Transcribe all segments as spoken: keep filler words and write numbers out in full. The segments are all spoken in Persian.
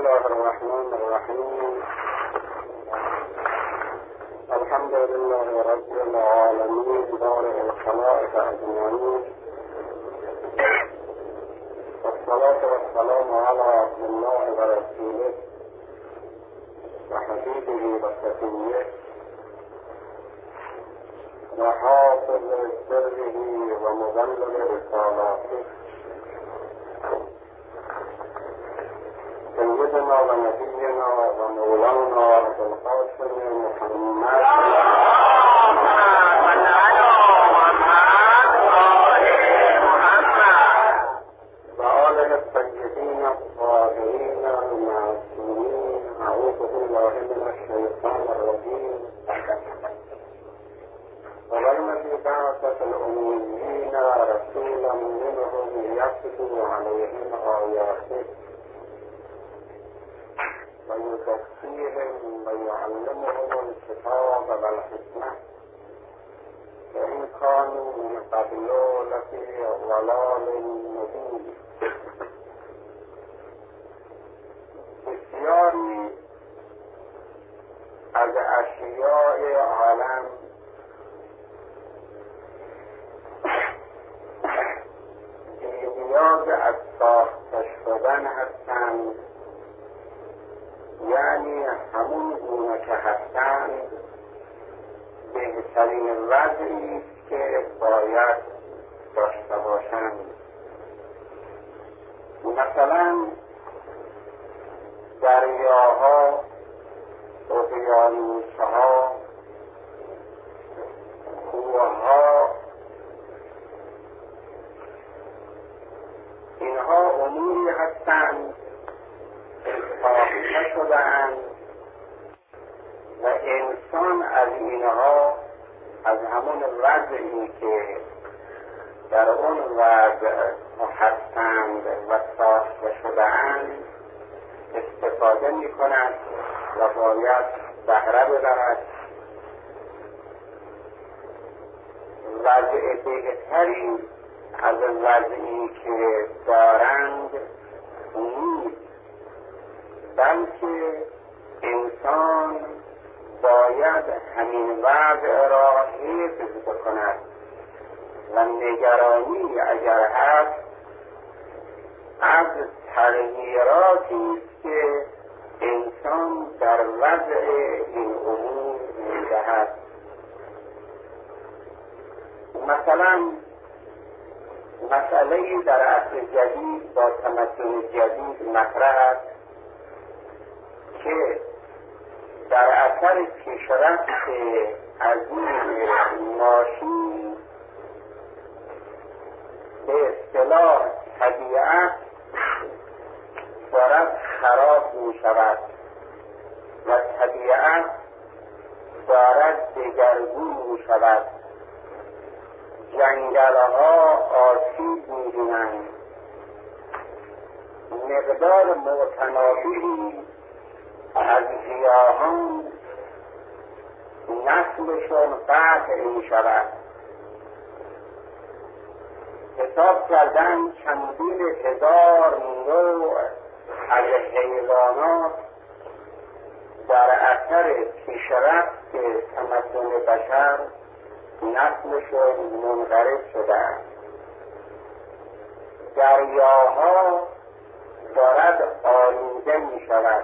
الله الرحمن الرحيم. الحمد لله رب العالمين بارئ الخلائق أجمعين، والصلاة والسلام على عبد الله ورسوله وحبيبه وصفيه وحافظ سره ومبلغ رسالاته سيدنا ونبينا ومولانا أبو القاسم محمد وآله الطيبين الطاهرين المعصومين. أعوذ بالله من الشيطان الرجيم. والذي بعث في الأميين رسولا منهم يتلو عليهم آياته ويزكيهم ويعلمهم الكتاب والحكمة وإن كانوا من قبل لفي ضلال مبين. بسیاری از اشیاء عالم نیاز از ساخته شدن هستند، یعنی همون گونه که هستند بهترین وضعی است که باید داشته باشند. مثلا دریاها، اقیانوسها، کوهها، اینها اموری هستند ساخته شده‌اند و انسان از اینها، از همون وضعی که در اون وضع هستند و ساخته شده‌اند استفاده می کند و باید بهره ببرد. وضع بهتری از وضعی که دارند نیست، بلکه انسان باید همین وضع را حفظ بکند و نگرانی اگر هست از تغییراتی است که انسان در وضع این امور می‌دهد. مثلا مسئله‌ای در عصر جدید با تمدن جدید مطرح است که در اثر پیشرفت عظیم ماشین به اصطلاح طبیعت دارد خراب می شود و طبیعت دارد دگرگون می شود. جنگل‌ها آسیب می بینند، مقدار متناوبی از گیاهان نسلشون قطع می شود. حساب کردن چندین هزار نوع از حیوانات در اثر پیشرفت تمدن بشر نسلشون منقرض شدند. دریاها دارد آلوده می شود.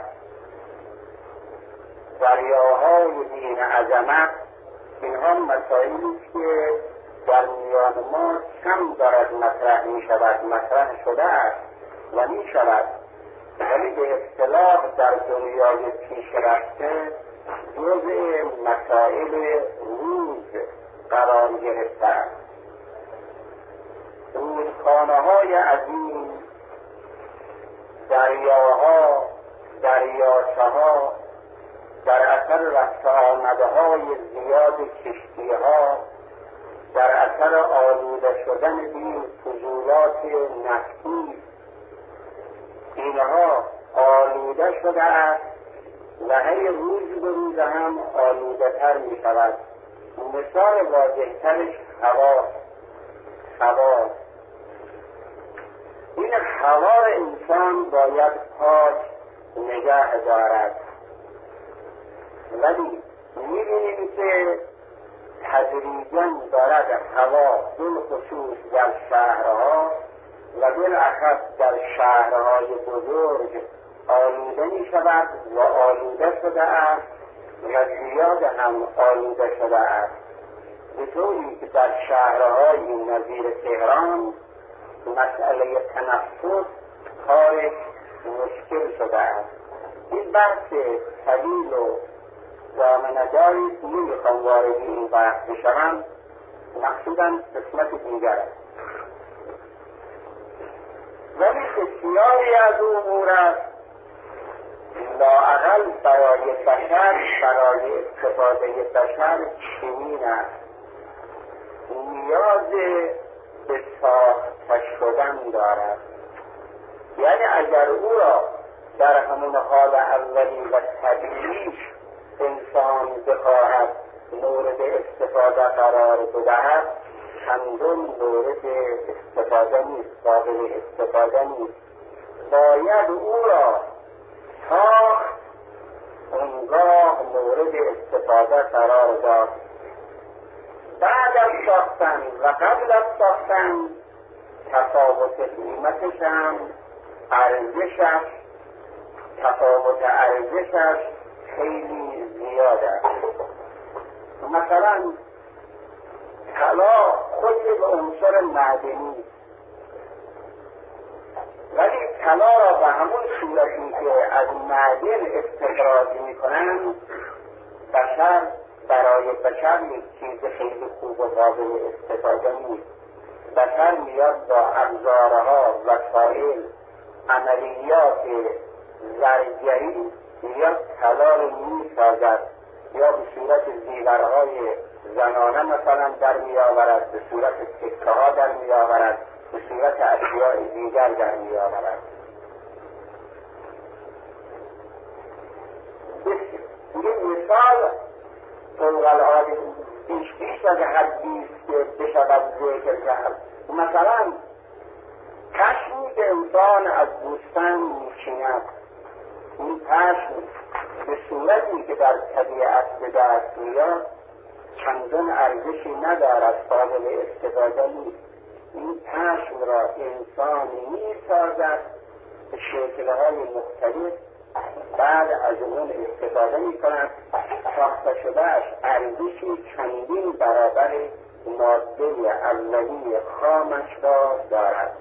دریاهای دین عظمت، اینها مسائلی که در میان ما کم دارد مطرح می شود، مطرح شده است و می شود، ولی به اصطلاح در دنیای پیشرفته جزء مسائل روز قرار گرفته است. رودخانه های عظیم، دریاها، دریاچه ها در اثر رفت آمده های زیاد کشتی ها، در اثر آلوده شدن این فضولات نفتی، اینها آلوده شده است و هی روز به روز هم آلوده تر می شود. مثال واضح‌ترش هوا هوا این هوا انسان باید پاک نگه دارد. ولی می‌بینیم که تدریجاً دارد هوا بالخصوص در شهرها و بالاخص در شهرهای بزرگ آلوده می شود و آلوده شده است و زیاد هم آلوده شده است، به طوری که در شهرهای نظیر تهران مسئله تنفس کارش مشکل شده است. این بحث طویل و دامنه‌داری نمیخوام وارد این بحث بشوم، مقصودم قسمت دیگر است. ولی بسیاری از امور است لااقل برای بشر، برای استفاده بشر چنین است، نیاز به ساخته شدن دارد. یعنی اگر او را در همون حال اولی و طبیعیش انسان بخواهد مورد استفاده قرار بدهد، چندان مورد استفاده نیست، قابل استفاده نیست. باید او را ساخت، اونگاه مورد استفاده قرار داد. بعد از ساختن و قبل از ساختن تفاوت قیمتش هم، ارزشش، تفاوت ارزشش خیلی زیاد است. مثلا طلا خود به عنصر معدنی، ولی طلا را به همون صورتی که از معدن استخراج میکنن، بشر برای بشر یک چیز خیلی خوب و قابل استفاده نیست. بشر میاد با ابزارها، وسایل، عملیات زرگری میاد طلا رو میسازد، یا به صورت زیورهای زنانه مثلا در میآورد، به صورت سکه ها در میآورد، به صورت اشیاء دیگر در میآورد. یه مثال فوق العاده بیش بیش از حدی است که بشود ذکر کرد. مثلا پشمی که انسان از بوستان میچیند، این پشم به صورتی که در طبیعت به دست میاد چندان ارزشی ندارد، قابل استفاده نیست. این پشم را انسان میسازد به شکل‌های مختلف، بعد از اون استفاده میکند. ساخته شدهش ارزشی چندین برابر ماده اولیه خامش را دارد.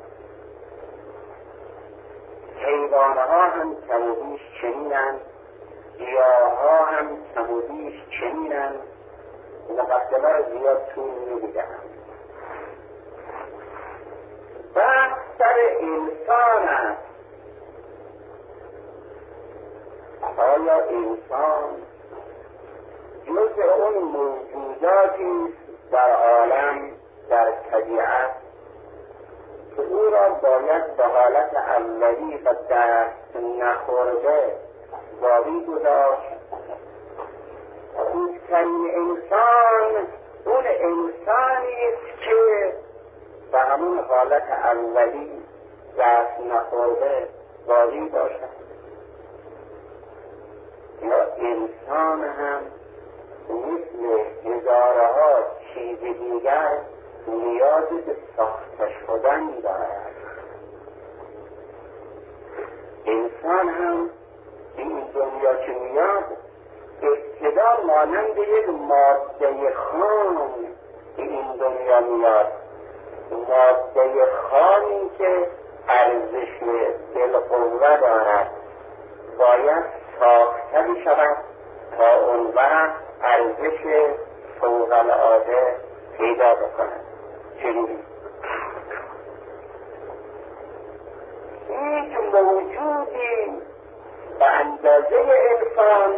حیوانها هم کم و بیش چنینند، گیاه‌ها هم کم و بیش چنینند. مقدمه را زیاد طول نمی‌دهم. بحث سر انسان است. آیا انسان جز اون موجوداتی در عالم، در طبیعت، که او را باید به حالت اولی و دست نخورده باقی گذاشت؟ بزرگترین انسان اون انسانی است که به همون حالت اولی دست نخورده باقی باشد. یا انسان هم مثل هزارها چیز دیگر نیاز به ساخته شدن دارد. انسان هم این دنیا که میاد ابتدا مانند یک ماده خام این دنیا میاد، ماده خامی که ارزش بالقوه دارد، باید ساخته بشود تا اون وقت ارزش فوق العاده پیدا بکند. چنین هیچ موجودی به اندازه انسان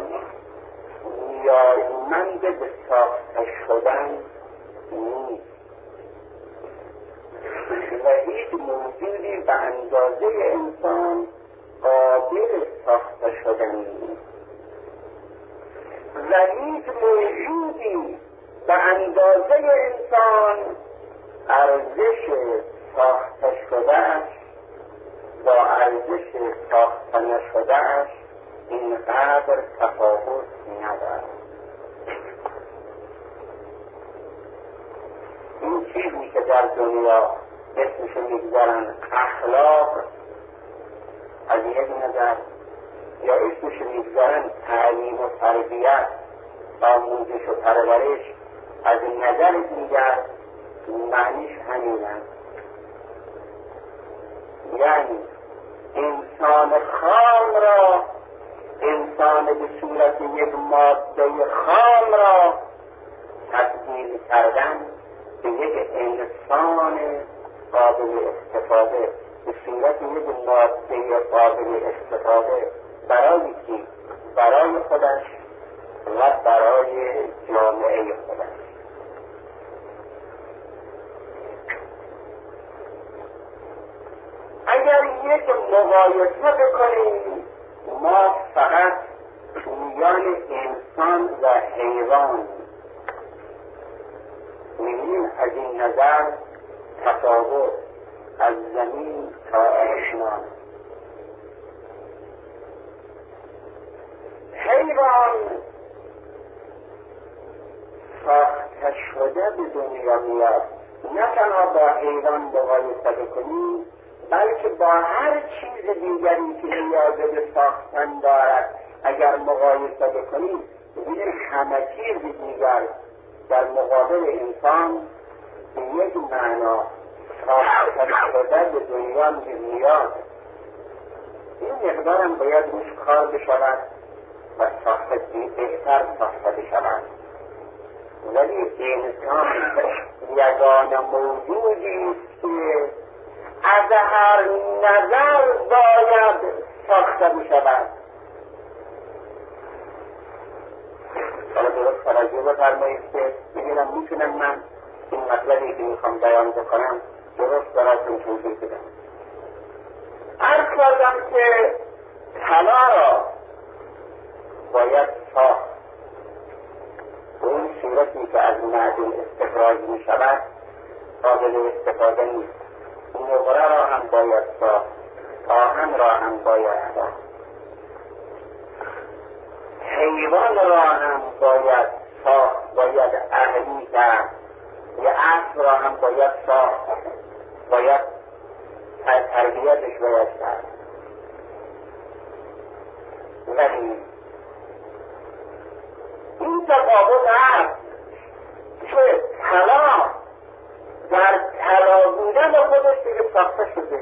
نیازمند به ساخته شدن نیست و هیچ موجودی به اندازه انسان قابل ساخته شدن نیست و هیچ موجودی به اندازه انسان ارزش ساخته شدهش با ارزش ساخته نشدهش اینقدر تفاوت ندارد. این چیزی که در دنیا اسمش میگذارن اخلاق از یک نظر، یا اسمش میگذارن تعلیم و تربیت، آموزش و پرورش، از نظر دیگر معنیش همین است. یعنی انسان خام را، انسان به صورت یک ماده خام را تبدیل کردن به یک انسان قابل استفاده، به صورت یک ماده قابل استفاده برای کی؟ برای خودش و برای جامعه خودش. اگر یک مقایسه بکنیم، ما فقط میان انسان و حیوان می‌بینیم از این نظر تفاوت از زمین تا آسمان. حیوان ساخته شده به دنیا میاد. نه تنها با حیوان مقایسه بکنیم، بلکه با هر چیز دیگری که نیازه به ساختن دارد اگر مقایسه بکنیم، ببینیم همه چیز دیگر در مقابل انسان به یک معنا ساخته شده به دنیا میاد. این مقدارم باید روش کار بشود و ساخته بهتر ساخته بشود. ولی انسان یگانه موجودی است که از هر نظر باید ساخته بشود. حالا درست توجه بفرمایید که ببینم میتونم من این مطلبی که میخوام بیان بکنم درست براتون توضیح بدم. عرض کردم که طلا را باید ساخت. اون صورتی که از معدن استخراج میشود قابل استفاده نیست. نقره را هم باید ساخت، آهن را هم باید ساخت، حیوان را هم باید ساخت، باید اهلی کرد. یه اسب را هم باید ساخت، باید تربیتش باید کرد. ولی این تفاوت هست که طلا در طلا بودن خودش دیگه ساخته شده،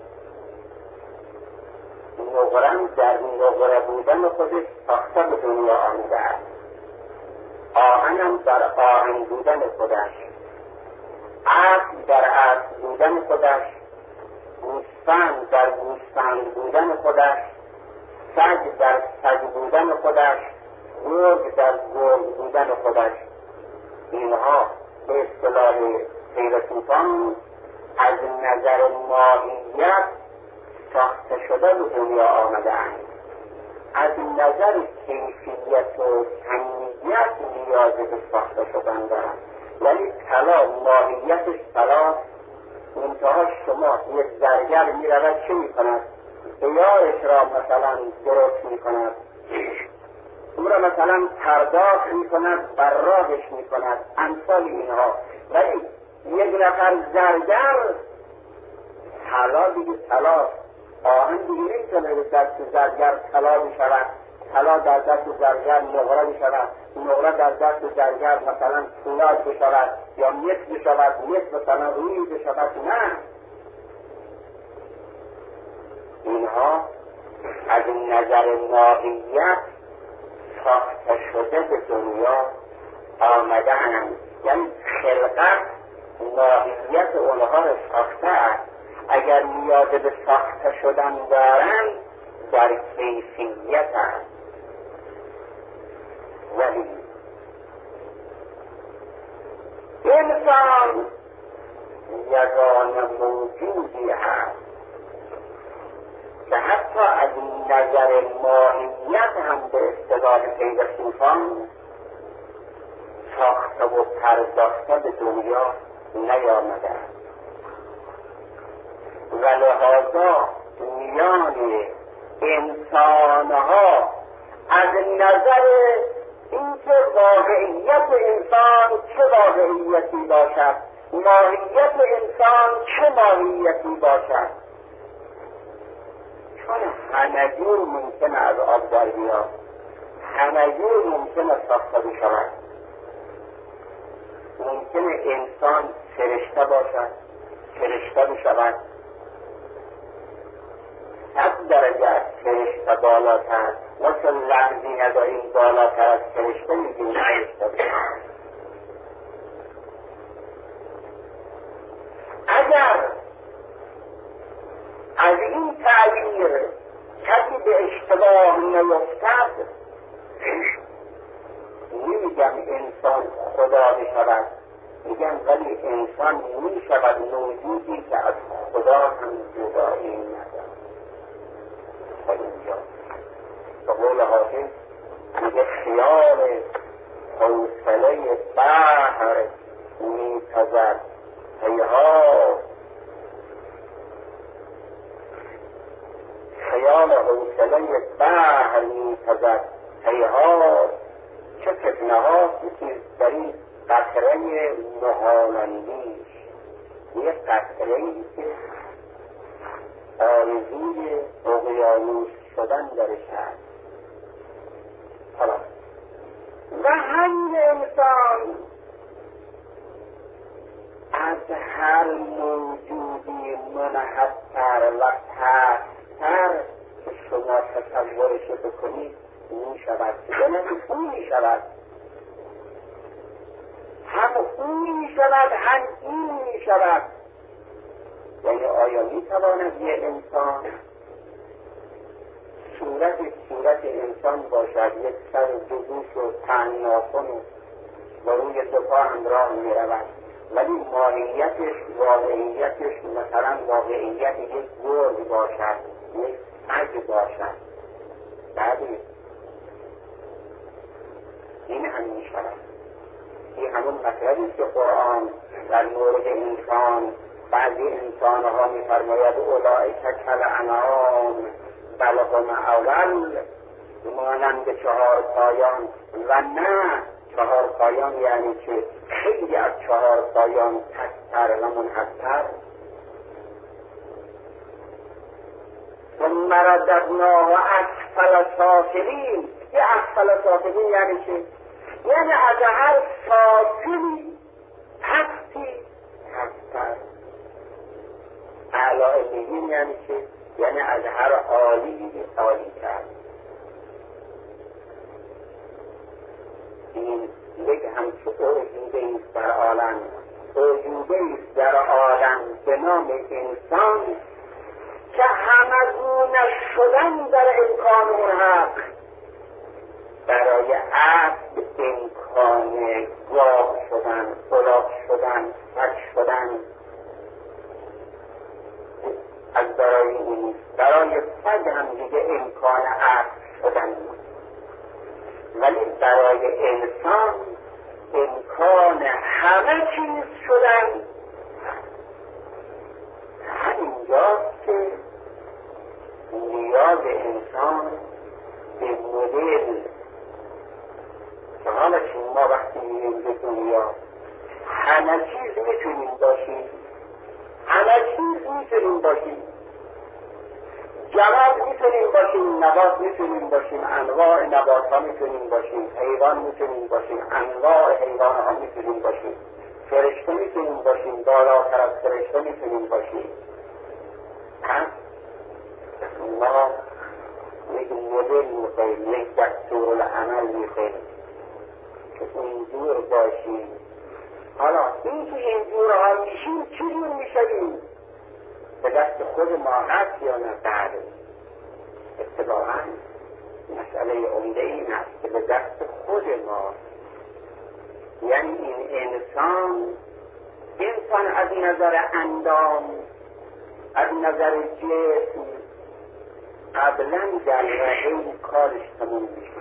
نقرم در نقره بودن خودش ساخته به دنیا آمده است، آهنم در آهن بودن خودش، اسب در اسب بودن خودش، گوسفند در گوسفند بودن خودش، سگ در سگ بودن خودش، گرگ در گرگ بودن خودش. اینها به اصطلاح فیلسوفان از نظر ماهیت ساخته شده به دنیا آمده اند. از نظر کیفیت و کمیت نیاز به ساخته شدن دارند. ولی طلا ماهیتش طلا، منتها شما یک زرگر می رود چه می کند؟ بیارش را مثلا درست می کند، او را مثلا پرداخت می کند، براهش می کند، امثال اینها. ولی یک نفر زرگر طلا دیگه طلا، آهن دیگه نمیتونه به دست زرگر طلا بشود، طلا در دست زرگر نقره بشود، نقره در دست زرگر مثلا پولاد بشود یا مس بشود، مس مثلا روی بشود. نه، اینها از نظر ماهیت ساخته شده به دنیا آمده اند. یعنی خلقت ماهیت اونها رو ساخته است. اگر نیاز به ساخته شدن دارند در کیفیت است. ولی انسان یگانه موجودی هست که حتی از نظر ماهیت هم به اصطلاح فیلسوفان ساخته و پرداخته به دنیا نیامده است. و لحاظا میان انسانها از نظر اینکه واقعیت انسان چه واقعیتی باشد، ماهیت انسان چه ماهیتی باشد. چون همه جور ممکنه از آب در بیاد، همه جور ممکنه ساخته بشود. ممکنه انسان فرشته باشد، فرشته بشود، صد درجه از فرشته بالاتر، مثل لحظی نداریم بالاتر از فرشته میگیم فرشته بشود. اگر از این تعبیر کسی به اشتباه نیفتد، نمیگم انسان خدا بشود، میگم ولی انسان میشود موجودی که از خدا هم جدایی ندارد. تا اینجا به قول حافظ میگه خیال حوصله بحر میپزد هیها، خیال حوصله بحر میپزد هیها، چه فتنه ها که در این قطره محالندیش، یه قطره ای که آرزوی اقیانوس شدن درش هست. حالا و همین انسان از هر موجودی منحصر و پست‌تر که شما تصورش بکنید می شود، یعنی او می شود، هم او می شود هم این می شود. یعنی آیا می تواند یه انسان صورت صورت انسان باشد، یک سر دو گوش و پنج ناخن و روی دو پا همراه می رود، ولی ماهیتش واقعیتش مثلا واقعیت یک گرگ باشد، یک سگ باشد؟ بعدی این هم می شود. این همون مطلبی که قرآن در مورد انسان بعضی انسانها می فرماید اولئک کالانعام بل هم اضل، مانند چهار پایان. و نه، چهار پایان یعنی که خیلی از چهار پایان پست‌تر و منحصر. ثم رددناه اسفل سافلین. یه اسفل سافلین یعنی چه؟ یعنی از هر سافلی پستی پست‌تر. اعلی علیین یعنی چه؟ یعنی از هر عالی عالی تر. این یک همچه اوجوده ایست در عالم، اوجوده ایست در عالم به نام انسان که همگونه شدن در امکان اون حق. برای عبد امکان گاو شدن، الاغ شدن، سگ شدن از برای این، برای سگ هم دیگه امکان عبد شدن، ولی برای انسان امکان همه چیز شدن. همینجاست که نیاز انسان به مدل که حالا ما وقتی میریم به دنیا همه چیز میتونیم باشیم، همه چیز میتونیم باشیم، جواد میتونیم باشیم، نبات میتونیم باشیم، انواع نبات ها میتونیم باشیم، حیوان میتونیم باشیم، انواع حیوان ها میتونیم باشیم، فرشته میتونیم باشیم، بالاتر از فرشته میتونیم باشیم. پس ما یک مدل میخواییم، یک دستور العمل میخواییم که اینجور باشیم. حالا این که اینجورها میشیم چجور میشویم؟ به دست خود ما هست یا نه؟ بعد اتفاقا مسئله عمده این است که به دست خود ما، یعنی این انسان انسان از نظر اندام، از نظر جسم قبلا در رحم کارش تموم میشه.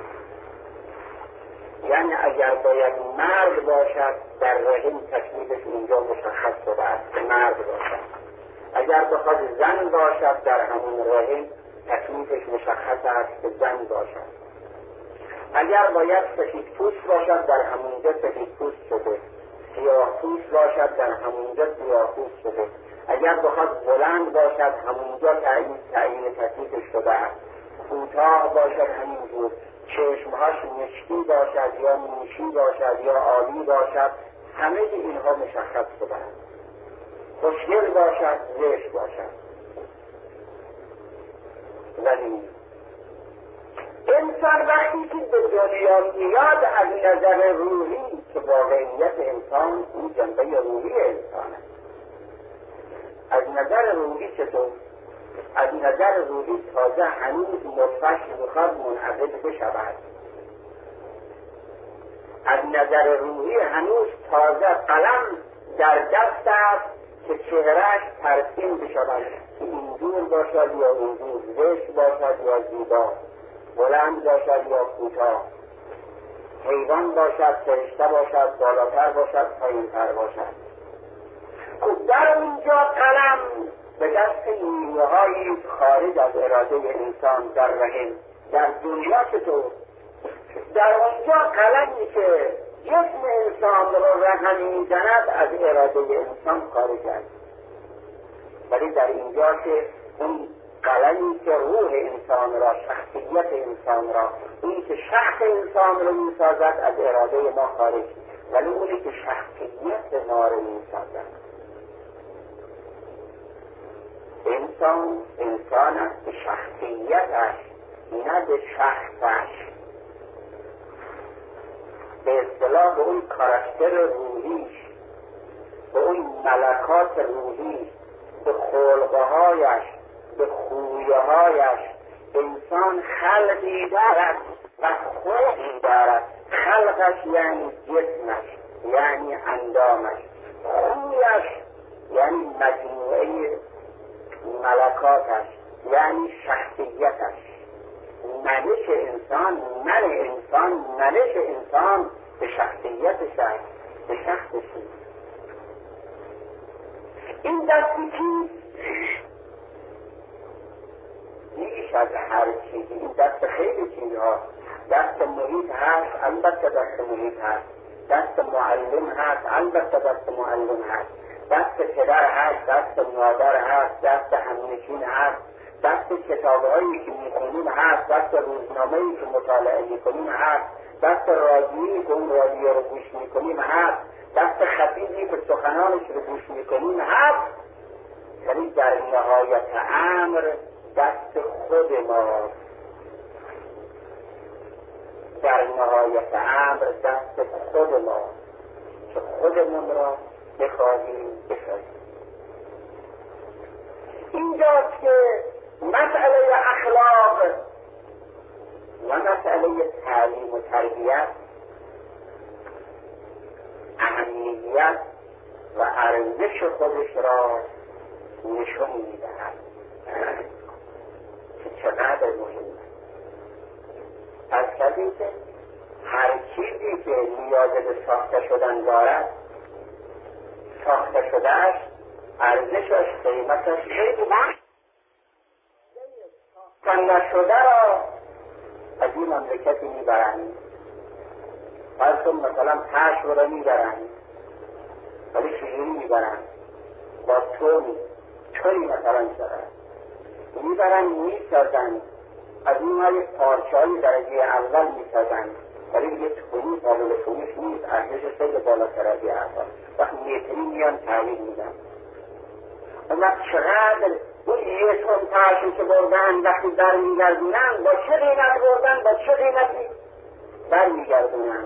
یعنی اگر باید مرد باشد در رحم تکلیفش اونجا مشخص شده است که مرد باشد، اگر بخواد زن باشد در همون رحم تکلیفش مشخص است که زن باشد. اگر باید سفید پوست باشد در همونجا سفید پوست شده، سیاه پوست باشد در همونجا سیاه پوست شده. اگر بخواد بلند باشد همونجا تعیین تعیین تکلیفش شده است. کوتاه باشد همینجور، چشمهاش مشکی باشد یا موشی باشد یا آبی باشد، همه اینها مشخص شده است. خوشگل باشد، زشت باشد. ولی انسان وقتی که به دنیا میاد از نظر روحی که واقعیت انسان این جنبه روحی انسان است، از نظر روحی چطور؟ از نظر روحی تازه هنوز نطفه‌اش میخواد منعقد بشود. از نظر روحی هنوز تازه قلم در دست است که چهرهش ترسیم بشود که اینجور باشد یا اونجور، زشت باشد یا زیبا، بلند باشد یا کوتاه، حیوان باشد، فرشته باشد، بالاتر باشد، پایینتر باشد. خب در اونجا قلم به دست نیروهایی خارج از اراده انسان در رحم، در دنیا چطور؟ در اونجا قلمی که جسم انسان رو رقم میزند از اراده انسان خارج است. ولی در اینجا که اون قلمی که روح انسان را، شخصیت انسان را، این که شخص انسان رو میسازد از اراده ما خارج، ولی اونی که شخصیت ما رو میسازد. انسان انسان است به شخصیتش، نه به شخصش. به اصطلاح به اون کاراکتر روحیش، به اون ملکات روحیش، به خلقهایش، به خویهایش. انسان خلقی دارد و خلقی دارد. خلقش یعنی جسمش، یعنی اندامش. خویش یعنی مجموعه ملکاتش، یعنی شخصیتش. منش انسان، من انسان، منش انسان به شخصیتش است، به شخصش. این دستی که بیش از هر چیزی، این دست خیلی چیزها، دست محیط هست، البته دست محیط هست، دست معلم هست، البته دست معلم هست، دست پدر هست، دست مادر هست، دست همنشین هست، دست کتابهایی که میخونیم هست، دست روزنامه‌ای که مطالعه میکنیم هست، دست رادیویی که اون رادیو رو گوش میکنیم هست، دست خطیبی که سخنانش رو گوش میکنیم هست. ولی در نهایت امر دست خود ما، در نهایت امر دست خود ما که خودمون را بخواهیم بسازیم. اینجاست که مسئله اخلاق و مسئله تعلیم و تربیت اهمیت و ارزش خودش را نشون میدهد که چقدر مهم است. از کسی که هر چیزی که نیاز به ساخته شدن دارد، ساخته شدهش، ارزشش، قیمتش خیلی مهم. ساخته نشده را از این مملکتی میبرند. فرض کن مثلا پشم را میبرند، ولی چجوری میبرند؟ با تومی توی مثلا شدن میبرند میسازند، از این های پارچه های درجه اول میسازند، ولی دیگه توی قابل فروش نیست، ارزش خیلی بالاتر از این اول. وقتی میتری میان تحویل میدن. اون وقت چقدر اون یه تن پشم که بردن وقتی بر میگردونن، با چه قیمت بردن، با چه قیمتی بر میگردونن.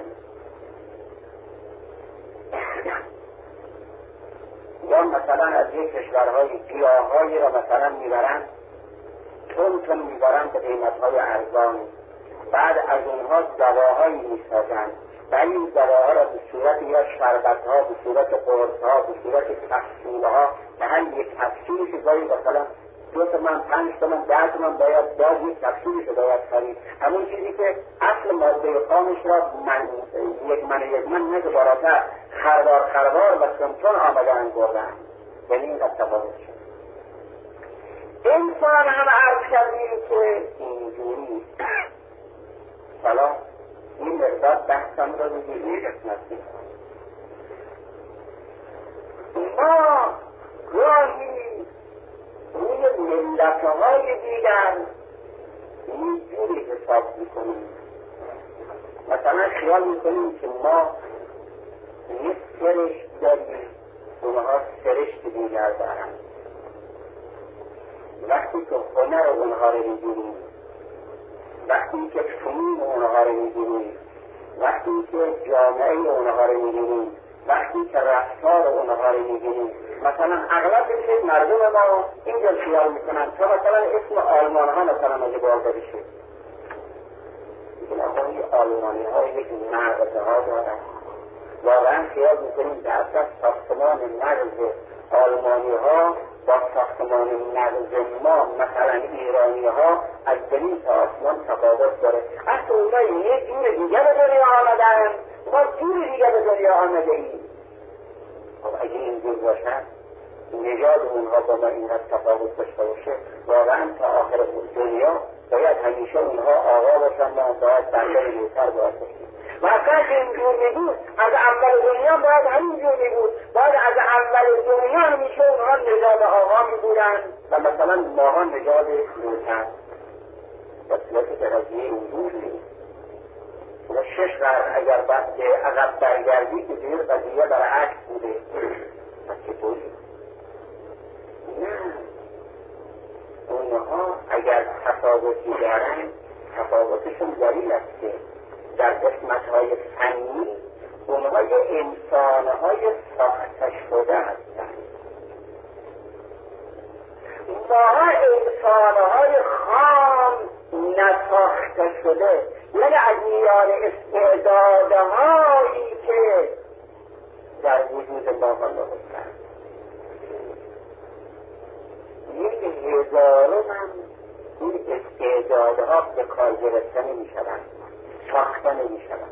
یا مثلا از یک کشورهای گیاهایی را مثلا میبرن، تون تون میبرن به قیمتهای ارزان، بعد از اونها دواهایی میسازن و این دواها را به صورت یا شربتها، به صورت قرصها، به صورت کپسولها، به هر یک کپسولش گاهی مثلا دو تومن، پنج تومن، ده تومن باید باز یک کپسولش باید خرید. همون چیزی که اصل ماده خامش را من یک من یک من نه بالاتر خروار خروار و چمچون آمدن بردن. یعنی این قد تفاوت شد. انسان هم عرض کردیم که اینجوری سلام باید بحثم رو به این قسمت میکنم. ما گاهی روی ملتهای دیگر یک جوری حساب میکنیم. مثلا خیال میکنیم که ما یک سرشت داریم، اونها سرشت دیگر دارن. وقتی که هنر اونها رو میگیریم، وقتی که فنون اونها رو میگیریم، وقتی که جامعه اونها رو میگیریم، وقتی که رفتار اونها رو میگیریم، مثلا اغلب بسید مردم ما اینجا خیال میکنن تا مثلا اسم آلمان ها مثلا اگه باز بشه، این آقای آلمانی ها یک مغزه ها دارن. واقعا خیال میکنیم که اصلا ساختمان مغز آلمانی ها با ساختمان مغز ما مثلا ایرانی ها از زمین تا آسمان تفاوت داره. اصلا اونها یک جور دیگه به دنیا آمدن، ما جور دیگه به دنیا آمده ایم. خب اگه اینجور باشن نژاد اونها با ما اینقدر تفاوت داشته باشه، واقعا تا آخر دنیا باید همیشه اونها آقا باشن، ما باید بنده نیتر باید باشیم. و اصلا که اینجور میبود از اول دنیا باید همینجور میبود، باید از اول دنیا همیشه اونها نژاد آقا میبودن و مثلا ماها نژاد نیتر. و صورت که قضیه اینجور نیست. و شش قرن اگر بعد عقب برگردی که دیر قضیه برعکس بوده. پس چطوری؟ نه، اونها اگر تفاوتی دارن تفاوتشون دلیل است که در قسمت‌های فنی اونها یه انسان‌های ساخته شده هستند. ماها انسان‌های خام نساخته شده، یعنی از میان استعدادهایی که در وجود ما قرار گرفتند. یک هزارم هم این استعدادها به کار گرفته نمی‌شوند، ساخته نمی‌شوند.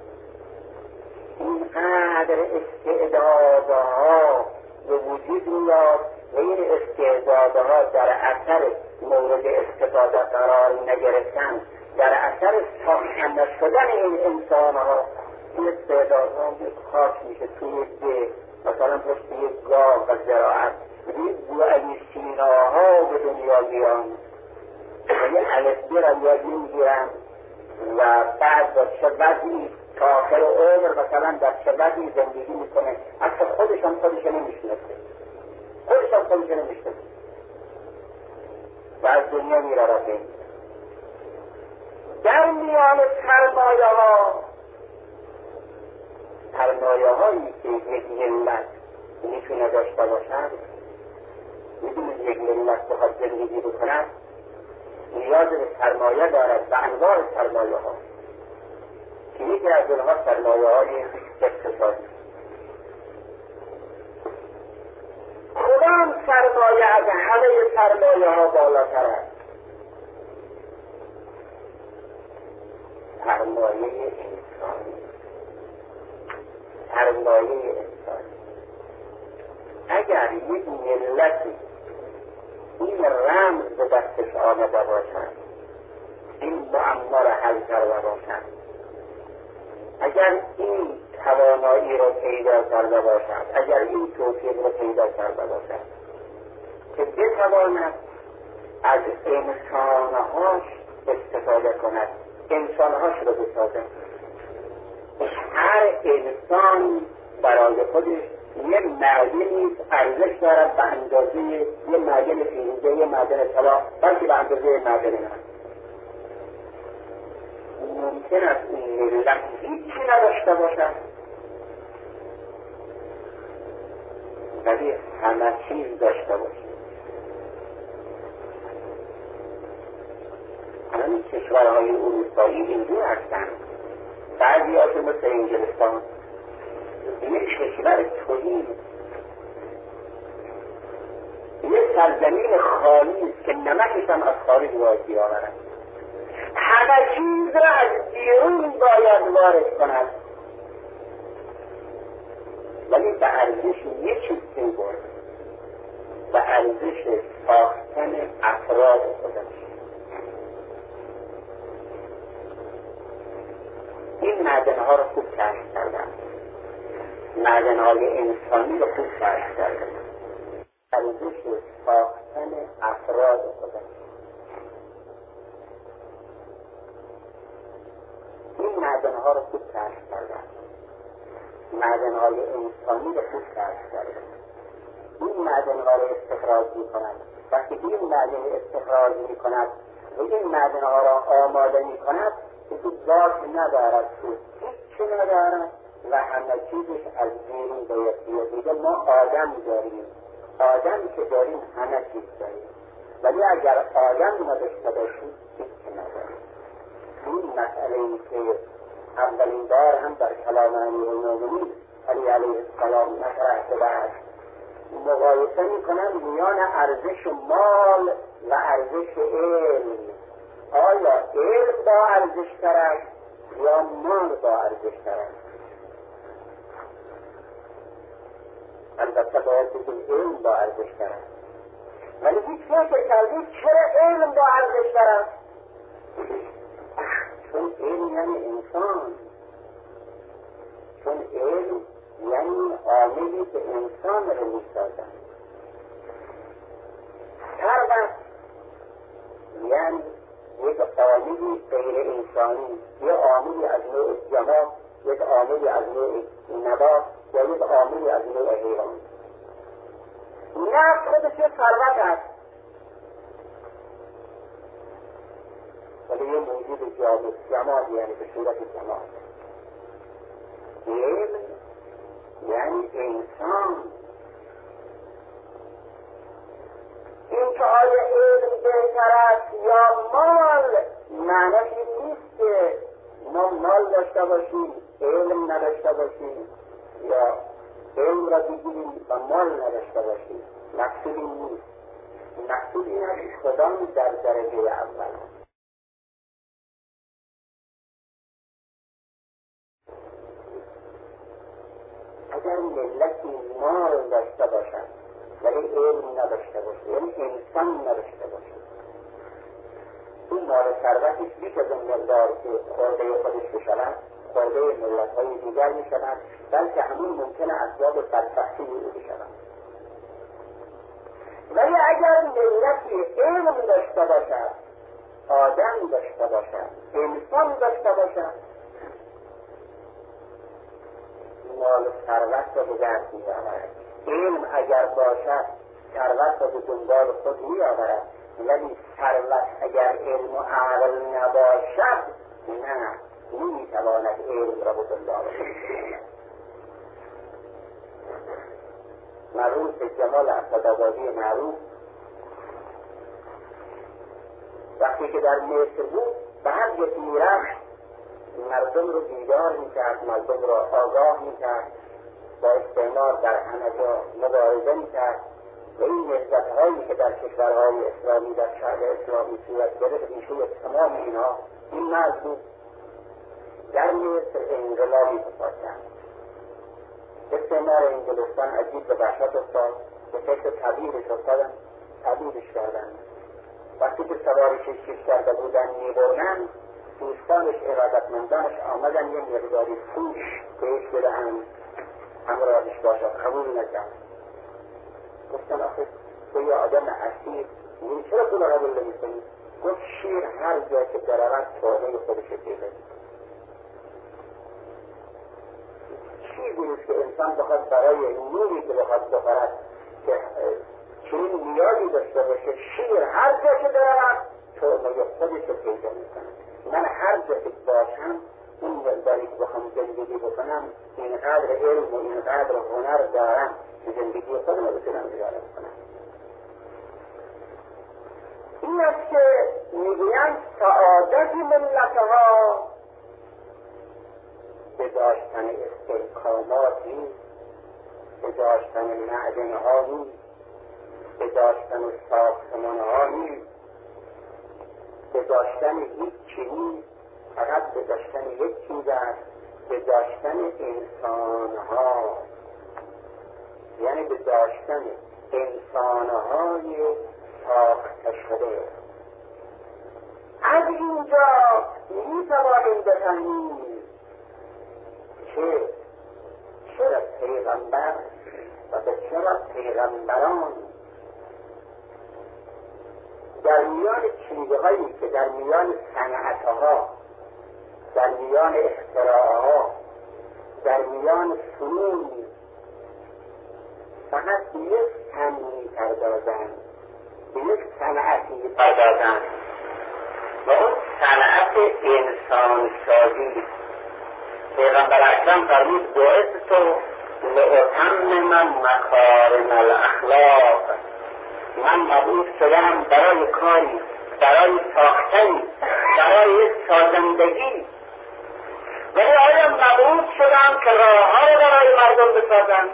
اینقدر استعدادها به وجود میاد و این استعدادها در اثر مورد استفاده قرار نگرفتن، در اثر ساخته نشدن این انسانها، این استعدادها خاص میشه توی ده، مثلا پشت یک گاو و زراعت. یک بو علی سیناها به دنیا بیان و یه الفبی را یاد میگیرن و بعد در چه وضعی تا آخر عمر مثلا در چه وضعی زندگی میکنه، اصلا خودشان خودش نمیشناسه، خودشان خودش نمیشناسه و از دنیا میره را بین. در میان سرمایه ها، سرمایه هایی که یک ملت میتونه داشته باشد، میدونید یک ملت بخواد زندگی بکند نیاز به سرمایه دارد و انواع سرمایه ها که یکی از اونها سرمایه های اقتصادی. کدام سرمایه از همه سرمایه ها بالاتر است؟ سرمایه انسانی. سرمایه انسانی. اگر یک ملتی این رمز به دستش آمده باشد، این معما را حل کرده باشد، اگر این توانایی را پیدا کرده باشد، اگر این توفیق را پیدا کرده باشد که بتواند از انسانهاش استفاده کند، انسانهاش را بسازد. هر انسان برای خودش یه معدنی ارزش دارد به اندازه یه معدن فیروزه، یه معدن طلا، بلکه به اندازه یه معدن نفت. ممکن است این ملت هیچی نداشته باشد ولی همه چیز داشته باشد. همین کشورهای اروپایی اینجور هستند، بعضی هاشون مثل انگلستان یک کشور توهین، یک سرزمین خالی است که نمکش هم از خارج وارد بیاورد، همه چیز را از بیرون باید وارد کند ولی به ارزش یک چیز می‌برد، به ارزش ساختن افراد خودش. این این معدنها رو خوب کشف کردن، معدنهای انسانی رو خوب کشف کردن. ارزش ساختن افراد خودش، این معدنها رو خوب کشف کردن، معدنهای انسانی رو خوب کشف کردن. این معدنها رو استخراج می کند. وقتی این معدن استخراج می کند و این معدنها را آماده می کند که تو ذات ندارد، تو هیچ ندارد و همه چیزش از بیرون باید دیگه. ما آدم داریم، آدم که داریم همه چیز داریم، ولی اگر آدم نداشته باشیم هیچ نداریم. این مسئله ای که اولین بار هم در کلام امیرالمومنین علی علیه السلام مطرح شده است، مقایسه میکنن میان ارزش مال و ارزش علم. آیا علم با ارزش تر است یا مال با ارزش تر است؟ البته باید بگیم علم با ارزش تر است، ولی هیچ فکر کردید چرا علم با ارزش تر است؟ چون علم یعنی انسان، چون علم یعنی عاملی که انسان رو میسازن. ثروت یعنی یک عاملی غیر انسانی، یک عاملی از نوع جماد، یک عاملی از نوع نبات یا یک عاملی از نوع حیوان. نفس خودش یک ثروت است، ولی یه موجود جامد، جماد یعنی به صورت جماد. علم یعنی انسان. این که آیا علم بهتر است یا مال، معنیش این نیست که ما مال داشته باشیم علم نداشته باشیم یا علم را بگیریم و مال نداشته باشیم. مقصود این نیست. مقصود این است کدام در درجه اول. اگر ملتی مال داشته باشد ولی علم نداشته باشه، یعنی انسان نداشته باشه، این مال ثروتش بیش از اون مقدار که خورده خودش بشود خورده ملت‌های دیگر میشود، بلکه همون ممکنه اسباب بدبختی او بشود. ولی اگر ملتی علم داشته باشد، آدم داشته باشد، انسان داشته باشد، مال ثروت را به دست می‌آورد. علم اگر باشد ثروت را به دنبال خود می‌آورد، ولی ثروت اگر علم و عقل نباشد نه، نمی‌تواند علم را به دنبال خود بیاورد. معروف جمال اسدآبادی معروف وقتی که در مصر بود به هر جایی می‌رفت مردم رو بیدار میکرد، مردم رو آگاه میکرد، با استعمار در همه جا مبارزه میکرد و این نهضت‌هایی که در کشورهای اسلامی در شرق اسلامی صورت گرفت ایشون تمام اینها این مرد بود. در مصر انقلابی بپا کرد. استعمار انگلستان عجیب به وحشت افتاد، به فکر تبعیدش افتادن، تبعیدش کردن. وقتی که سوار کشتی کرده بودن میبرنن، دوستانش ارادتمندانش آمدن یه مقداری پوش بهش بدهند همراهش باشد، قبول نکرد. گفتن آخه تو یه آدم اسیر این چرا تو را قبول نمی‌کنی؟ گفت شیر هر جا که درآمد طعمه خودش پیدا می‌کند. چیزی نیست که انسان بخواد برای نوری که بخواد بخورد که چنین نیازی داشته باشه. شیر هر جا که درآمد طعمه خودش پیدا می‌کند. من هر جا که باشم این مقداری که بخوام زندگی بکنم اینقدر علم و اینقدر هنر دارم که زندگی خودم رو بتونم اداره کنم. این است که میگویند سعادت ملتها به داشتن استحکامات نیست، به داشتن معدنها نیست، به داشتن ساختمانها نیست، به داشتن هیچ چیزی، فقط به داشتن یک چیز است، به داشتن انسانها، یعنی به داشتن انسانهای ساخته شده. از اینجا می توانیم بفهمیم که چرا پیغمبر و به چرا پیغمبران در میان چیزه هایی که در میان صنعتها، در میان اختراعها، در میان فنون فقط به یک فن می‌پردازند، به یک صنعتی می‌پردازند و اون صنعت انسان سازی. پیغمبر اکرم فرمود بعثت لأتمم مکارم الاخلاق، من مبعوث شدم برای کاری، برای ساختن، برای سازندگی. ولی آیا مبعوث شدم که راه‌ها رو برای مردم بسازم؟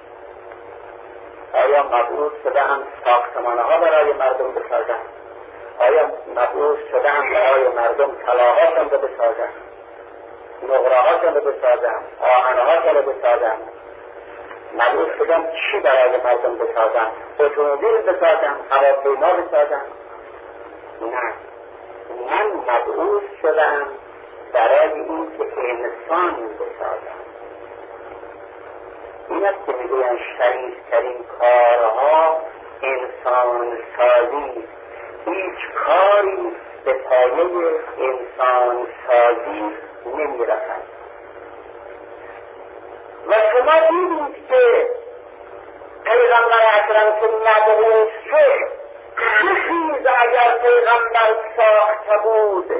آیا مبعوث شدم ساختمان‌ها برای مردم بسازم؟ آیا مبعوث شدم برای مردم طلاهاشون رو بسازم، نقره‌هاشون رو بسازم، آهن‌هاشون رو بسازم؟ مبعوث شدم چی برای مردم بسازم؟ اتومبیل بسازم، هواپیما بسازم؟ نه، من مبعوث شدم برای این که انسان بسازم. این است که میگویم شریفترین کارها انسان سازی. هیچ کاری به پایه انسان سازی نمی رسد. و شما دیدید که پیغمبر اکرم که مبعوث شد، چه چیز اگر پیغمبر ساخته بود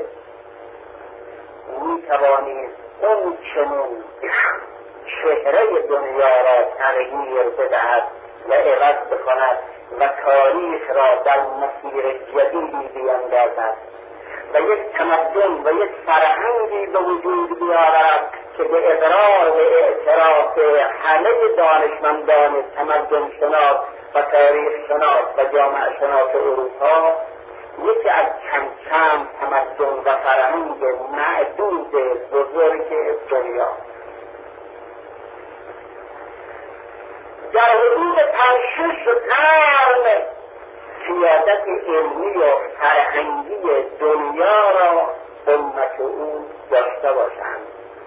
می توانید اون چنین چهره دنیا را تغییر بدهد و عوض بکند و تاریخ را در مسیر جدیدی بیاندازد و یک تمدن و یک فرهنگی به وجود بیاورد که به اقرار و اعتراف همه دانشمندان تمدن شناس و تاریخ شناس و جامعه شناس اروپا یکی از چند چند تمدن و فرهنگ معدود بزرگ دنیا در حدود پنج شش قرن سیادت علمی و فرهنگی دنیا را امت او داشته باشند،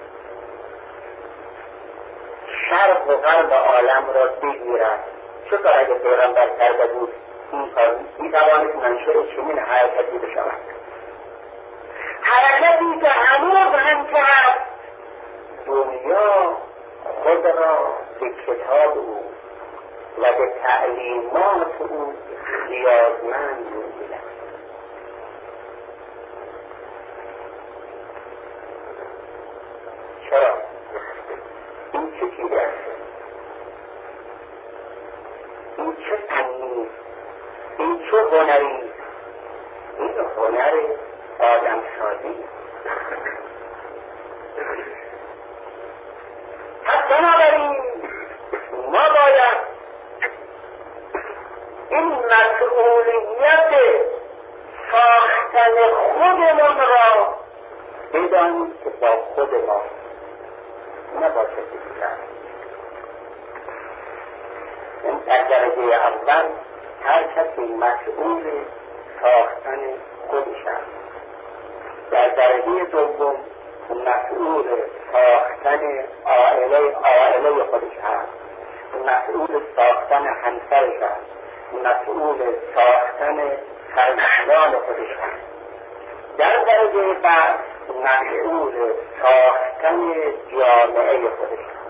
شرق و غرب عالم را بگیرد. چه کار اگه پیغمبر کرده بود این کار میتوانست منشأ چنین حرکتی بشود، حرکتی که هنوز هم که هست دنیا خود را به کتاب او و به تعلیمات او نیازمند می‌بیند. چرا؟ این چه چیزی است؟ این چه فنی؟ این چه هنری؟ این هنر آدمسازی. پس بنابراین ما باید این مسئولیت ساختن خودمون را بدانیم که با خود ما نباشه دیگر. این در درجه اول هر کسی مسئول ساختن خودش است، در درجه دوم مسئول ساختن عائله عائله خودش هست، مسئول ساختن همسرش هست، مسئول ساختن فرزندان خودش هست، در درجه بعد مسئول ساختن جامعه خودش هست.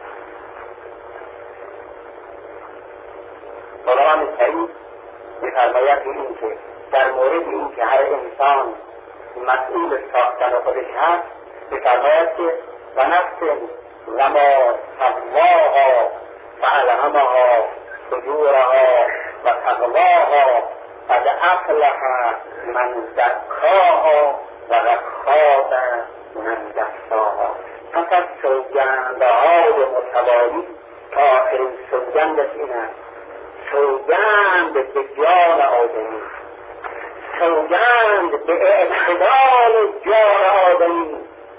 قرآن کریم می‌فرماید این که در مورد این که هر انسان مسئول ساختن خودش هست می‌فرماید که و نفس و ما سواها فألهمها فجورها و تقواها قد افلح من زکاها و قد خاب من دساها. پس از سوگندهای متوالی تا آخرین سوگندش این است: سوگند به جان آدمی، سوگند به اعتدال جان آدمی،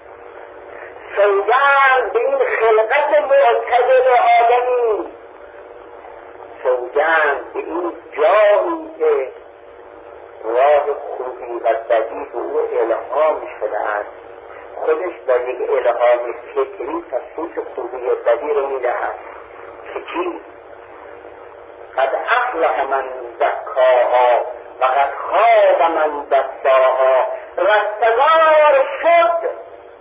سوگند به این خلقت معتدل آدمی، سوگند به این جایی که راه خوبی و بدی به او الهام شده است. خودش با یک الهام فکری تصریف خوبی بدی رو میدهد که چی؟ قد افلح من زکاها و قد خاب من دساها. رستگار شد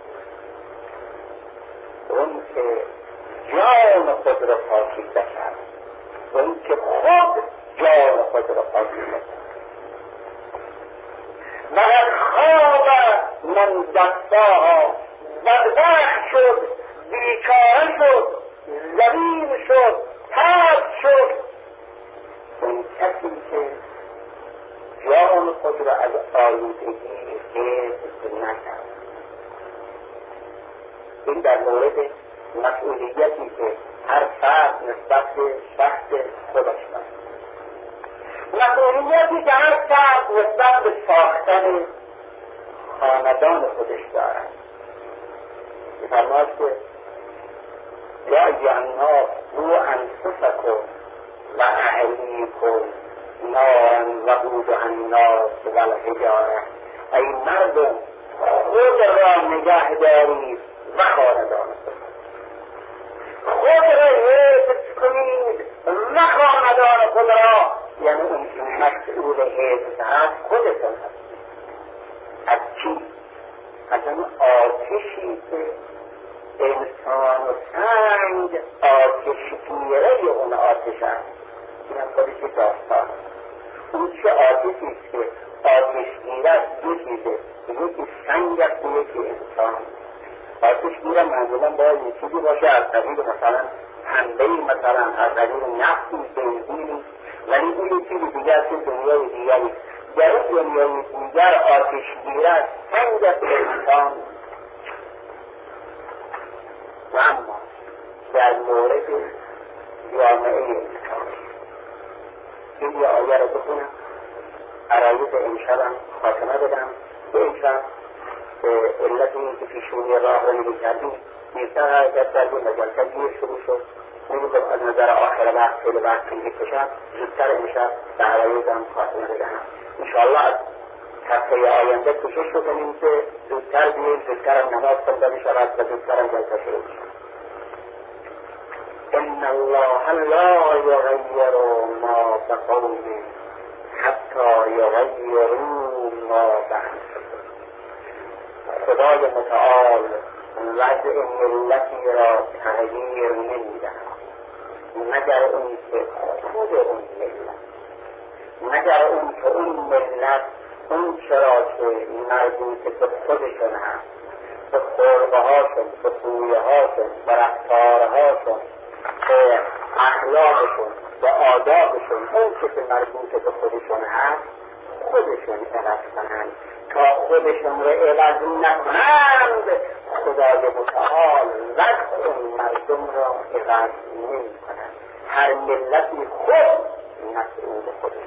اون که جان خود را پاکیزه کرد، اون که خود جان خود را پاکیزه کرد. و قد خاب من دساها، بدبخت شد، بیچاره شد، ذلیل شد، پست شد اون کسی که جان خود را از آلودگی حفظ نکرد. این در مورد مسئولیتی که هر فرد نسبت به شخص خودش دارد، مسئولیتی که هر فرد نسبت به ساختن خاندان خودش دارد. می‌فرماید که یا ایها الناس قوا انفسکم و اهلیکم نارا وقودها الناس والحجاره. ای مردم خود را نگه دارید و خاندان خود را حفظ کنید و خاندان خود را، یعنی اون که مسئول حفظ هست خودتون هست. از چی؟ از اون آتشی که انسان و سنگ آتشگیره اون آتش هست. این هم خودش داستان. اون چه آتشی است که آتشگیره است؟ دو چیزه، یکی سنگ است و یکی انسان. آتشگیره معمولا باید یه چیزی باشه از قبیل مثلا پنبه‌ای، مثلا از قبیل نفتی، بنزینی، ولی این یه چیزی دیگر است که دنیای دیگری. در اون دنیای دیگر آتشگیره است، سنگ است و انسان. و اما در مورد جامعه انسان این یه آیه را بخونم، عرایض امشب هم خاتمه بدم. به امشب به علت این که پیشونی راه رو نمی کردیم نیستن حرکت کردیم و جلسه دیر شروع شد. نمیدونم از نظر آخر وقت خیلی وقت کنگی کشم، زودتر امشب به عرایض هم خاتمه بدهم. انشاءالله از هفته آینده کوشش بکنیم که زودتر بیم، زودتر هم نماز خونده میشود و زودتر هم جلسه شروع شد. ان الله لا یغیر ما بقوم حتی یغیروا ما بانفسهم. خدای متعال وضع ملتی را تغییر نمیدهد مگر اون که خود اون ملت، مگر اون که اون ملت اون چرا که مربوط به خودشون هست، به خلقه هاشون، به خویه هاشون، به رفتار هاشون، به اخلاقشون، به آدابشون، اون که به مربوط به خودشون هست خودشون عوض کنند. تا خودشون رو عوض نکنند خدای متعال وضع اون مردم را عوض نمی کنند. هر ملتی خود مسئول خودش.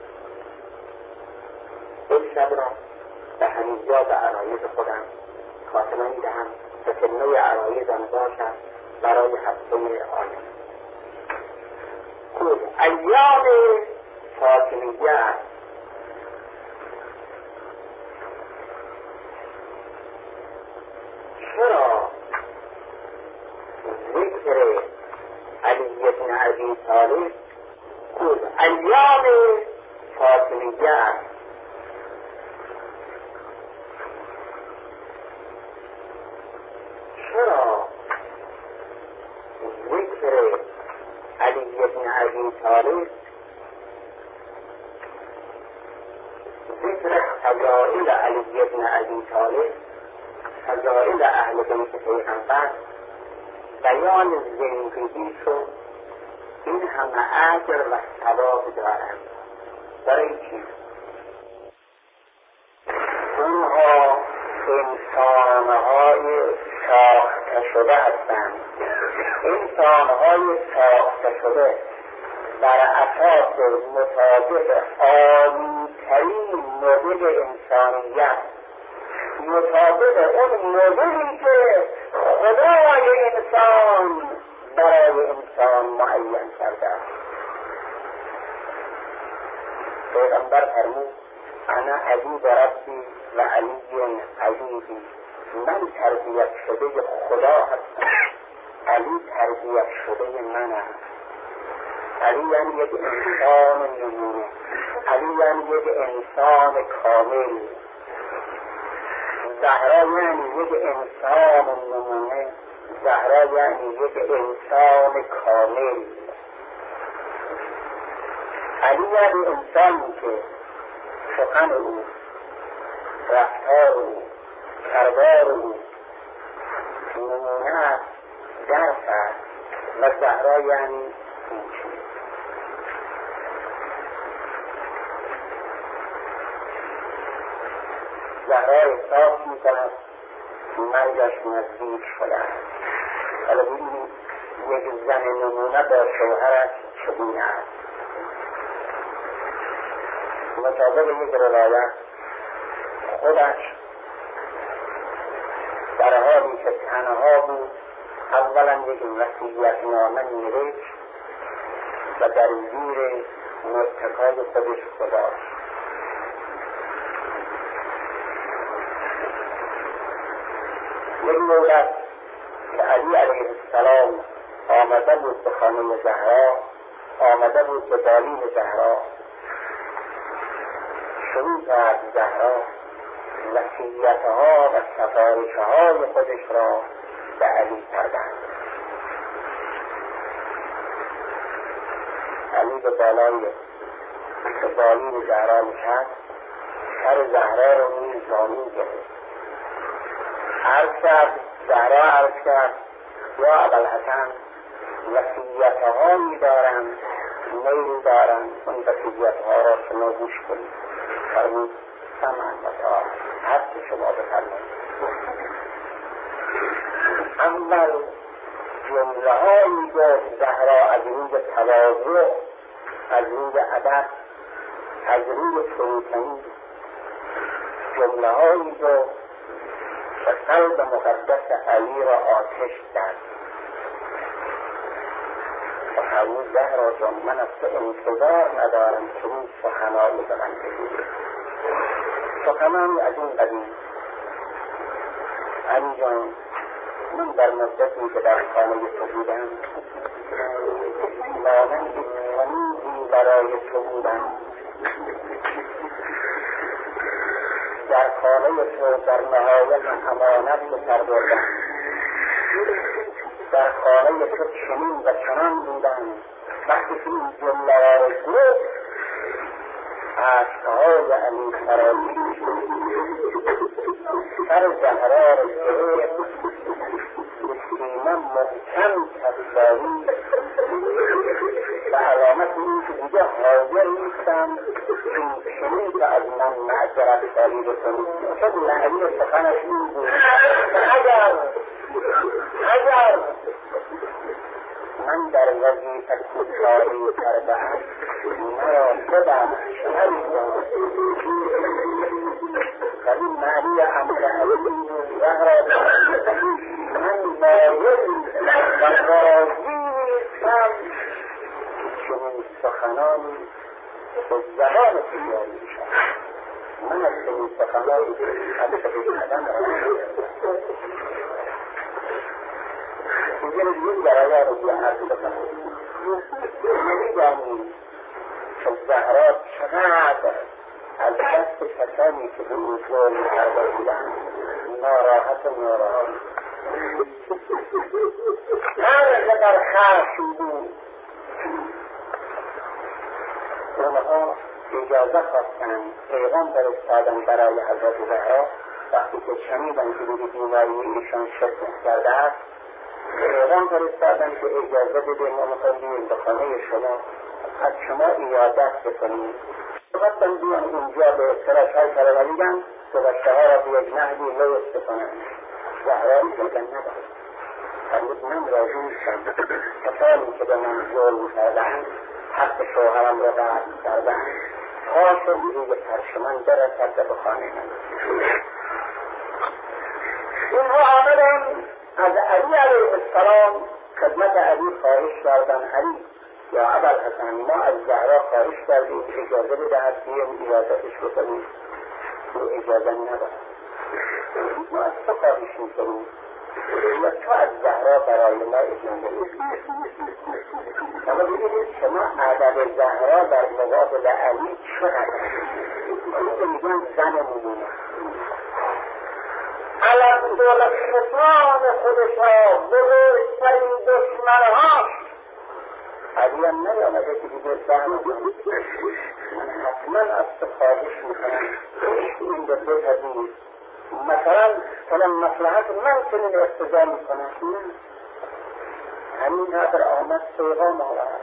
این شب را به همینجا به عرایض خودم خاتمه می دهم که کلمه عرایضم باشد برای هفته آینده. خود ایام فاطمیه چرا ذکر علی بن ابی طالب خود ایام فاطمیه چرا ذکر علی بن ابی طالب ذکر فضائل علی بن ابی طالب، فضائل اهل بیت پیغمبر، بیان زندگی شد این همه اجر و ثواب دارند. برای چی؟ اونها انسانهای ساخته شده هستند. انسانهای ساخته شده بر اساس مطابق عالی‌ترین مدل انسانیت، مطابق اون مدلی که خدای انسان برای انسان معین کرده است. پیغمبر فرمود انا عبید ربی و علی عبیدی من تربیت شده خدا هستم، علی تربیت شده منم. علی یعنی یک انسان نمونه، علی یعنی یک انسان کامل، زهرا یعنی یک انسان نمونه، زهرا یعنی یک انسان کامل. علی یعنی انسانی که سخن او، رفتار او، کردار او نمونه است، درس است. و زهرا یعنی این چیز. زهرا احساس می‌کند مرگش نزدیک شده است. حالا ببینید یک زن نمونه با شوهرش چگونه است. مطابق یک روایت خودش در حالی که تنها بود اولا یک وصیت نامه نوشت و در زیر مرتکای خودش گذاشت. یک مورد که علی علیه السلام آمده بود به خانه زهرا، آمده بود به دلیل زهرا، شروع کرد زهرا وصیت‌ها و سفارش‌های خودش را به علی کردند. علی به بالای به بالین زهرا نشست، سر زهرا رو روی زانو گرفت، عرض کرد، زهرا عرض کرد یا ابوالحسن وصیت‌هایی دارم، میل دارم اون وصیت‌ها را شما گوش کنید. فرمود سمعا و طاعة، حرف شما بفرمایید. اول جمله هایی گفت زهرا از روی تواضع، از روی ادب، از روی فروتنی، جمله هایی گفت و قلب مقدس علی را آتش زد. و فرمود زهرا جان من از تو انتظار ندارم که این سخنانی به من بگویی. سخنانی از این قبیل علی جان من در مدتی که در خانه تو بودم مانند کنیزی برای تو بودم، در خانه تو در نهایت امانت به سر بردم، در خانه تو چنین و چنان بودم. وقتی که این جمله را گفت اشک‌های علی فراموش شد، سر زهرا را گرفت، به سینه محکم تصاوی و علامت این که دیگه حاضر نیستم این چنین که از من معذرت خواهی بکنی. چون معنی سخنش این بود اگر اگر من در وظیفه کوتاهی کرده‌ام مرا بدم شهریان و این معنی امر علی زهرا من مایل و راضی نیستم چنین سخنانی به زبان تجاری میشود. من از چنین سخنانی از شدید قدم را دیگر این برای رو به عرض بکنم. نمیدانیم که زهرا چقدر از دست کسانی که به او ظلم کرده بودند ناراحت و ناراحت. هر قدر خشم بود اونها اجازه خواستند پیغام فرستادند برای حضرت زهرا. وقتی که شنیدند که دیگه بیماری ایشان شکست کرده است پیغام فرستادند که اجازه بده ما می‌خواهیم به خانه شما از شما ایادت بکنیم. خواستند بیان اینجا به اصطلاح های پروریدن که بچه ها را به یک نحوی لوس بکنند. زهرا اجازه نداد. فرمود من راضی نیستم کسانی که به من ظلم کردند حق شوهرم را قطع کردند پاشو روی فرش من برسد به خانه من. اینها آمدند از علی علیه السلام خدمت علی خواهش کردند علی یا ابوالحسن ما از زهرا خواهش کردیم اجازه بدهد بیایم ایادتش بکنیم. او اجازه نداد. ما از تو خواهش میکنیم و تو از زهرا برای ما اجازه بدید. اما ببینید شما ادب زهرا در مقابل علی چقدر که میگن زن مؤمنه علم دولت شطان خودش را بزرگترین دشمنهاش علی هم نیامده که دیگه زن من حتما از تو خواهش میکنم این به بپذیر مثلا کنم مصلحت من چنین اقتضا میکنم همین قدر آمد پیغام آورد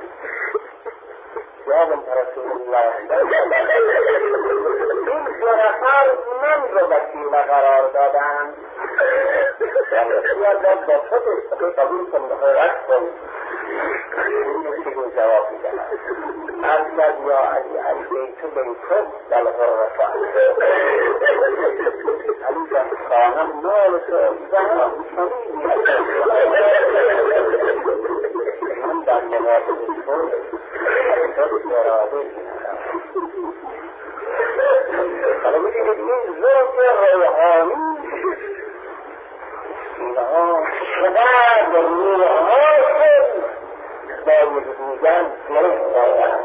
جواب رسول الله این دو نفر من رو وسیله قرار دادن در اختیار داد با خودش قبول کن بخیرت کن این چگونه جواب میدهد ارزد یا علی البیت بیتم در غرفه علی جان خواهم مال تو زهرا من در مقابل تو خود اراده میدم حالا میدونید این ذوق روحانی اینها چقدر روحاشون باید دیدن سلام دارن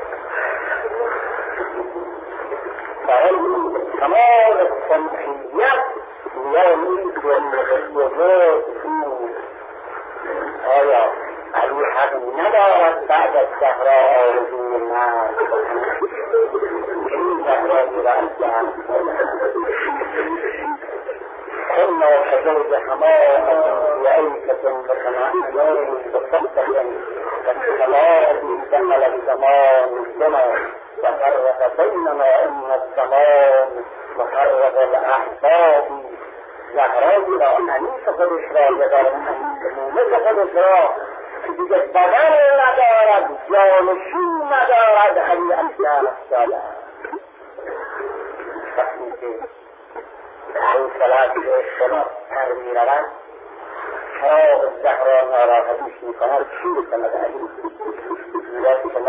برای کمال سمخیت یعنی جمعه آیا علی حق ندارد بعد از زهرا آرزوی من این زهرا میرسد كنا كزوج حمام وأيكة وكنعيين بصفة كالسماء دخل الزمان الزمن وفرق بيننا إن الزمان وفرق الأحباب زهرایی را انیس خودش را یدار مومت خودش را که دیگه بدل ندارد جانشین ندارد علی اصلا افتاده وقتی که این صلاة اجتماع تر می روند چراغ زهرا ناراحتیش می کند چی می کند علی زیرا شما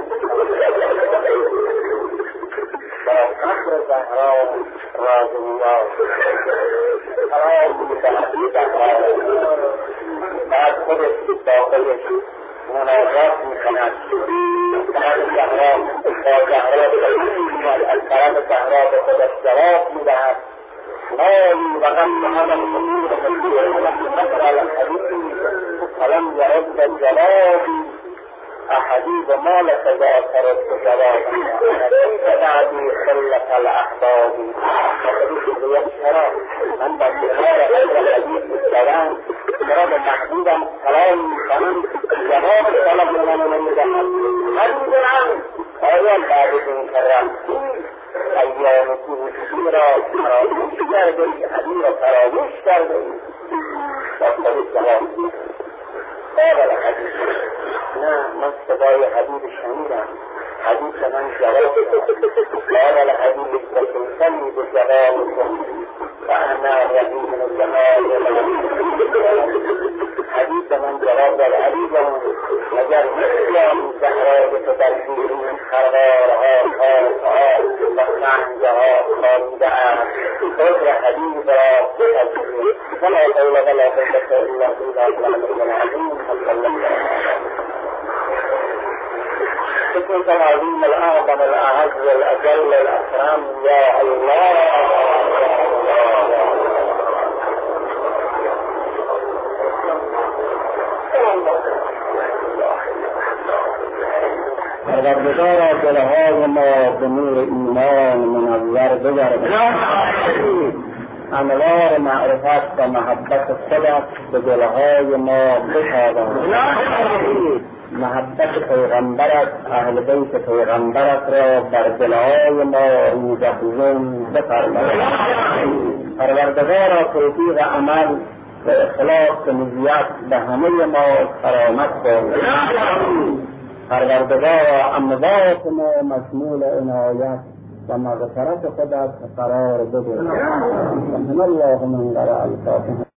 با فخر زهرا راز نیاز قرار می کند زهرا بعد خودش داخلش مناجات می کند طرف زهرا با زهرا بکنید از طرف زهرا به خودش جواب می دهد مالي وقد هذا الخطير كثير ونحن على الحديث فلم يرد الجواب أحاديث ما لك إذا ترد جوابا كيف بعدي خلة الأحباب وحديث يشترى من بسهارة غير الحديث السلام مراد محدودا كلام كمان جواب طلب من من يدخل حديث عنه أول بعد من كرام ایام کوهی را فراموش کرده ای علی را فراموش کرده ای با خودش جواب قابل حدیث نه من صدای حبیب شنیدم حدیث من جواب قابل حدیث بسلسلی به جوابكم فانا رحیم الجمال حدیث من جواب داد علی جان مگر اسلام زهرا به تو درگیر این خروارها خاکها و خنجها خالیده است قدر حدیث را بپذیر ولا قول ولا قوة الا بالله العلی العظیم صلی الله علیه اسمك العظيم الأعظم الأعز الأجل الأكرم يا الله پروردگارا دلهای ما به نور ایمان منور بگردان انوار معرفت و محبت خودت به دلهای ما بتابان محبت پیغمبرت اهل بیت پیغمبرت را بر دلهای ما روزافزون بفرما پروردگارا توفیق عمل و اخلاص نیت به همه ما کرامت کن پروردگارا اموات ما مشمول عنایت و مغفرت خودت قرار بده. الله من قرأ الفاتحه.